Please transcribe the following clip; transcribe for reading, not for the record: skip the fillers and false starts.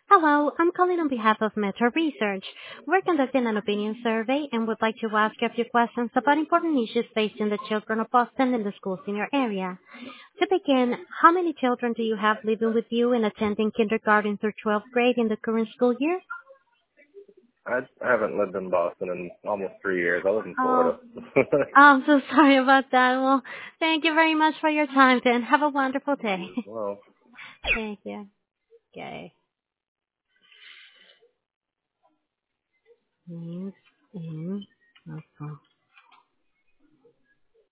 Hello, I'm calling on behalf of Metro Research. We're conducting an opinion survey and would like to ask you a few questions about important issues facing the children of Boston and the schools in your area. To begin, how many children do you have living with you and attending kindergarten through 12th grade in the current school year? I haven't lived in Boston in almost 3 years. I live in Oh, Florida. I'm so sorry about that. Well, thank you very much for your time, then. Have a wonderful day. Well, Thank you. Okay. Yes, and, okay.